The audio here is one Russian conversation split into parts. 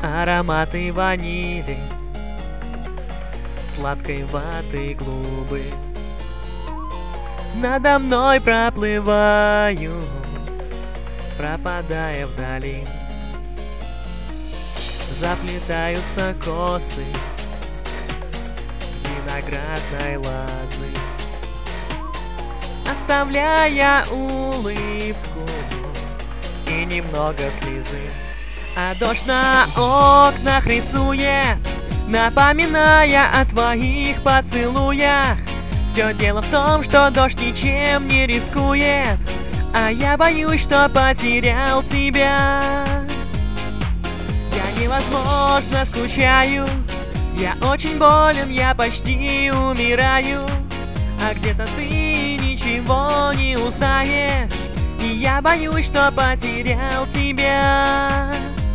Ароматы ванили, сладкой ваты клубы надо мной проплывают, пропадая вдали. Заплетаются косы виноградной лозы, оставляя улыбку и немного слезы. А дождь на окнах рисует, напоминая о твоих поцелуях. Все дело в том, что дождь ничем не рискует, а я боюсь, что потерял тебя. Я невозможно скучаю, я очень болен, я почти умираю. А где-то ты ничего не узнаешь, и я боюсь, что потерял тебя.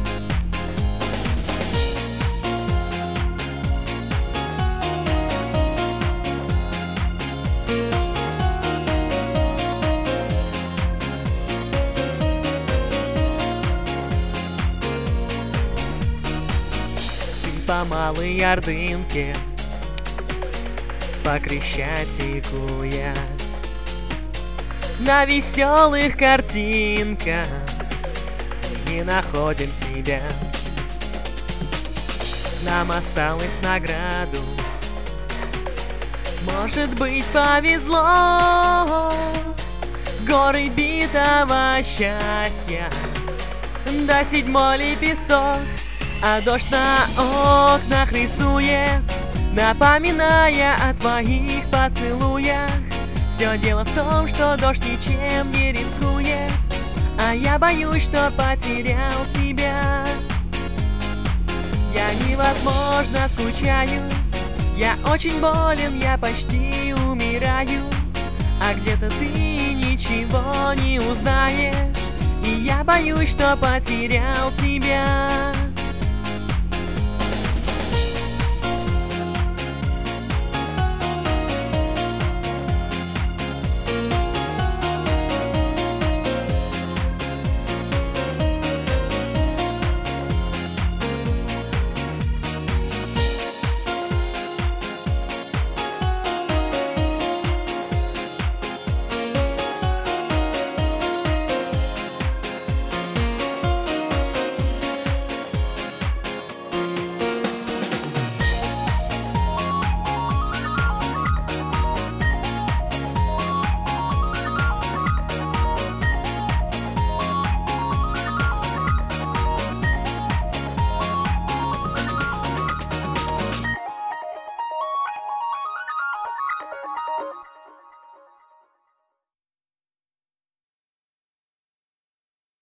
По малой Ордынке, по Крещатику я на веселых картинках не находим себя. Нам осталось награду, может быть, повезло. Горы битого счастья, да 7-й лепесток. А дождь на окнах рисует, напоминая о твоих поцелуях. Все дело в том, что дождь ничем не рискует, а я боюсь, что потерял тебя. Я невозможно скучаю, я очень болен, я почти умираю. А где-то ты ничего не узнаешь, и я боюсь, что потерял тебя.